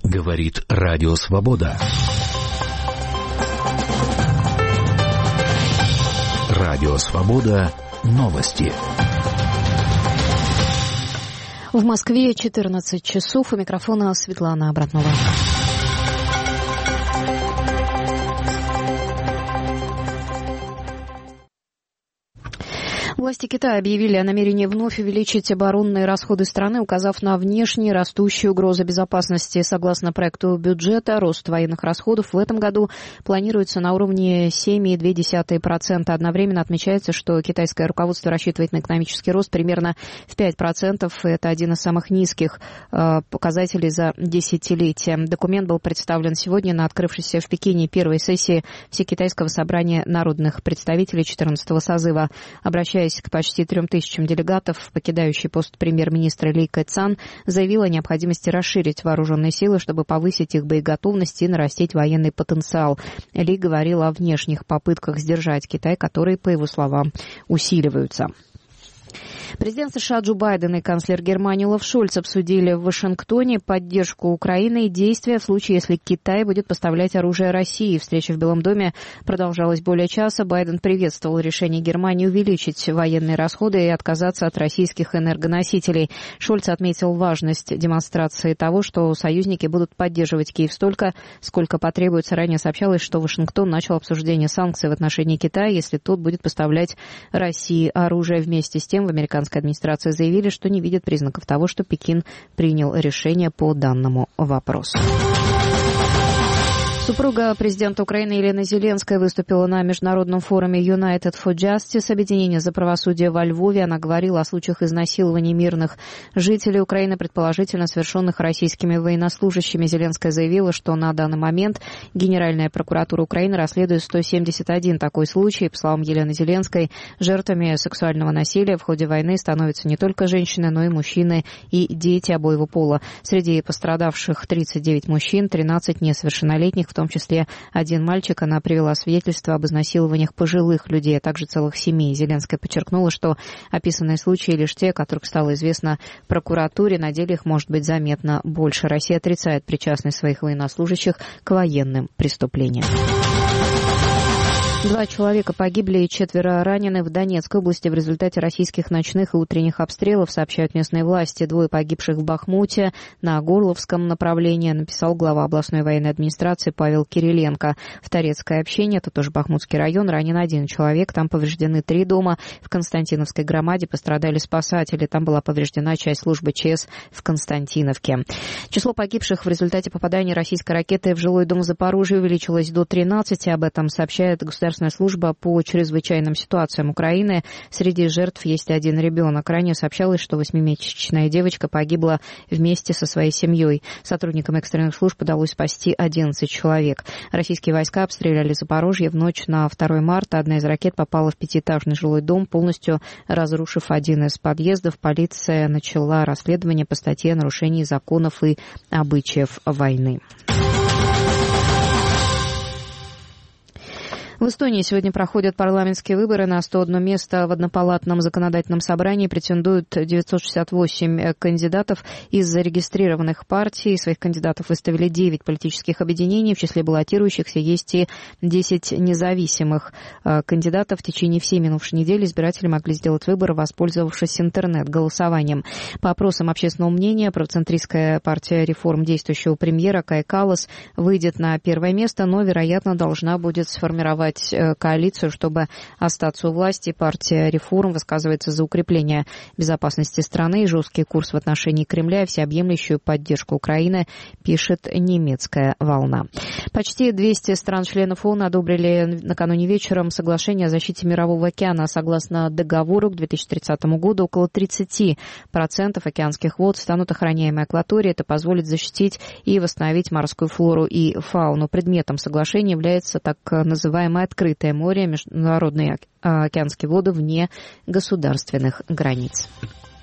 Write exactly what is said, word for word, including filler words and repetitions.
Говорит Радио Свобода. Радио Свобода. Новости. В Москве четырнадцать часов. У микрофона Светлана Абратнова. Власти Китая объявили о намерении вновь увеличить оборонные расходы страны, указав на внешние растущие угрозы безопасности. Согласно проекту бюджета, рост военных расходов в этом году планируется на уровне семь целых две десятых процента. Одновременно отмечается, что китайское руководство рассчитывает на экономический рост примерно в пять процентов. Это один из самых низких э, показателей за десятилетие. Документ был представлен сегодня на открывшейся в Пекине первой сессии Всекитайского собрания народных представителей четырнадцатого созыва. Обращаясь к почти трем тысячам делегатов, покидающий пост премьер-министра Ли Кэцан заявил о необходимости расширить вооруженные силы, чтобы повысить их боеготовность и нарастить военный потенциал. Ли говорил о внешних попытках сдержать Китай, которые, по его словам, усиливаются. Президент США Джо Байден и канцлер Германии Олаф Шольц обсудили в Вашингтоне поддержку Украины и действия в случае, если Китай будет поставлять оружие России. Встреча в Белом доме продолжалась более часа. Байден приветствовал решение Германии увеличить военные расходы и отказаться от российских энергоносителей. Шольц отметил важность демонстрации того, что союзники будут поддерживать Киев столько, сколько потребуется. Ранее сообщалось, что Вашингтон начал обсуждение санкций в отношении Китая, если тот будет поставлять России оружие. Вместе с тем в американской администрации заявили, что не видят признаков того, что Пекин принял решение по данному вопросу. Супруга президента Украины Елена Зеленская выступила на международном форуме United for Justice, объединение за правосудие во Львове. Она говорила о случаях изнасилований мирных жителей Украины, предположительно совершенных российскими военнослужащими. Зеленская заявила, что на данный момент Генеральная прокуратура Украины расследует сто семьдесят один такой случай. По словам Елены Зеленской, жертвами сексуального насилия в ходе войны становятся не только женщины, но и мужчины и дети обоего пола. Среди пострадавших тридцать девять мужчин, тринадцать несовершеннолетних, в том числе один мальчик. Она привела свидетельство об изнасилованиях пожилых людей, а также целых семей. Зеленская подчеркнула, что описанные случаи лишь те, о которых стало известно прокуратуре. На деле их может быть заметно больше. Россия отрицает причастность своих военнослужащих к военным преступлениям. Два человека погибли и четверо ранены в Донецкой области в результате российских ночных и утренних обстрелов, сообщают местные власти. Двое погибших в Бахмуте на Горловском направлении, написал глава областной военной администрации Павел Кириленко. В Торецкое общение, это тоже Бахмутский район, ранен один человек, там повреждены три дома. В Константиновской громаде пострадали спасатели, там была повреждена часть службы ЧС в Константиновке. Число погибших в результате попадания российской ракеты в жилой дом в Запорожье увеличилось до тринадцати, об этом сообщает государственная служба по чрезвычайным ситуациям Украины. Среди жертв есть один ребенок. Ранее сообщалось, что восьмимесячная девочка погибла вместе со своей семьей. Сотрудникам экстренных служб удалось спасти одиннадцать человек. Российские войска обстреляли Запорожье в ночь на второе марта. Одна из ракет попала в пятиэтажный жилой дом, полностью разрушив один из подъездов. Полиция начала расследование по статье о нарушении законов и обычаев войны. В Эстонии сегодня проходят парламентские выборы. На сто одно место в однопалатном законодательном собрании претендуют девятьсот шестьдесят восемь кандидатов из зарегистрированных партий. Своих кандидатов выставили девять политических объединений. В числе баллотирующихся есть и десять независимых кандидатов. В течение всей минувшей недели избиратели могли сделать выбор, воспользовавшись интернет-голосованием. По опросам общественного мнения, правоцентристская партия реформ действующего премьера Кая Каллас выйдет на первое место, но, вероятно, должна будет сформировать коалицию, чтобы остаться у власти. Партия реформ высказывается за укрепление безопасности страны и жесткий курс в отношении Кремля и всеобъемлющую поддержку Украины, пишет немецкая «Волна». Почти двести стран-членов ООН одобрили накануне вечером соглашение о защите Мирового океана. Согласно договору, к две тысячи тридцатому году около тридцать процентов океанских вод станут окроняемой акваторией. Это позволит защитить и восстановить морскую флору и фауну. Предметом соглашения является так называемое открытое море, международные океанские воды вне государственных границ.